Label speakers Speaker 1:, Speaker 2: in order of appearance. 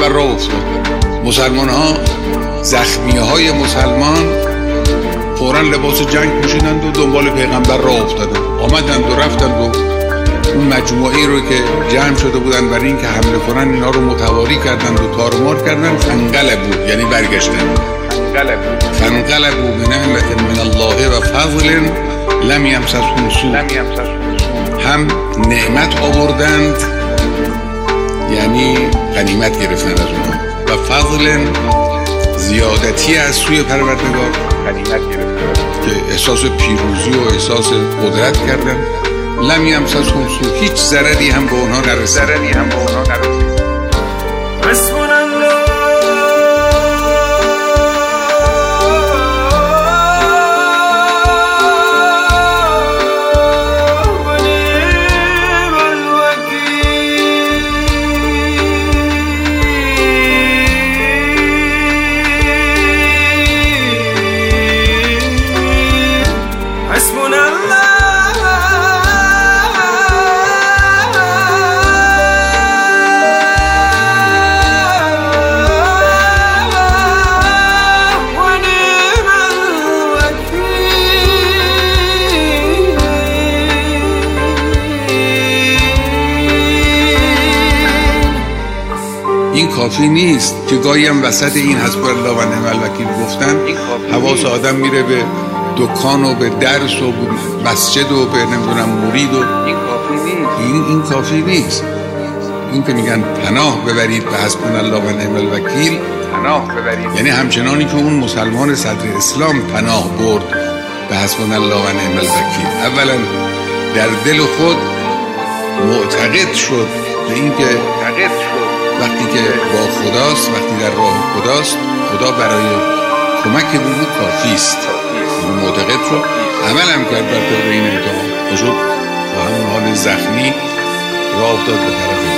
Speaker 1: پیغمبر راه افتاد. مسلمان ها، زخمیه های مسلمان فوراً لباس جنگ پوشیدند و دنبال پیغمبر راه افتادند. آمدند و رفتند و اون مجموعی رو که جمع شده بودن برای این که حمله کنن اینا رو متواری کردند و تارمار کردند. فانقلبوا یعنی برگشتند. فانقلبوا بنعمة من الله و فضل لم یمسسهم سوء. هم نعمت آوردند یعنی غنیمت گرفتن از اونها، و فضل زیادتی از سوی پروردگار غنیمت گرفتن که احساس پیروزی و احساس قدرت کردن. لم یمسسهم سوء، هیچ ضرری هم به اونها نرسید. این کافی نیست که گاهی هم وسط این حسب الله و نعم الوکیل گفتن حواس آدم میره به دکان و به درس و به مسجد و به نمیدونم مرید و این کافی نیست. این که میگن پناه ببرید به حسب الله و نعم الوکیل، یعنی همچنانی که اون مسلمان صدر اسلام پناه برد به حسب الله و نعم الوکیل، اولا در دل خود معتقد شد به این که وقتی که با خداست، وقتی در راه خداست، خدا برای کمک به او کافی است. معتقد شد، عمل هم کرد بر طبق این امتحان، شد با همون حال زخمی راه افتاد به طرف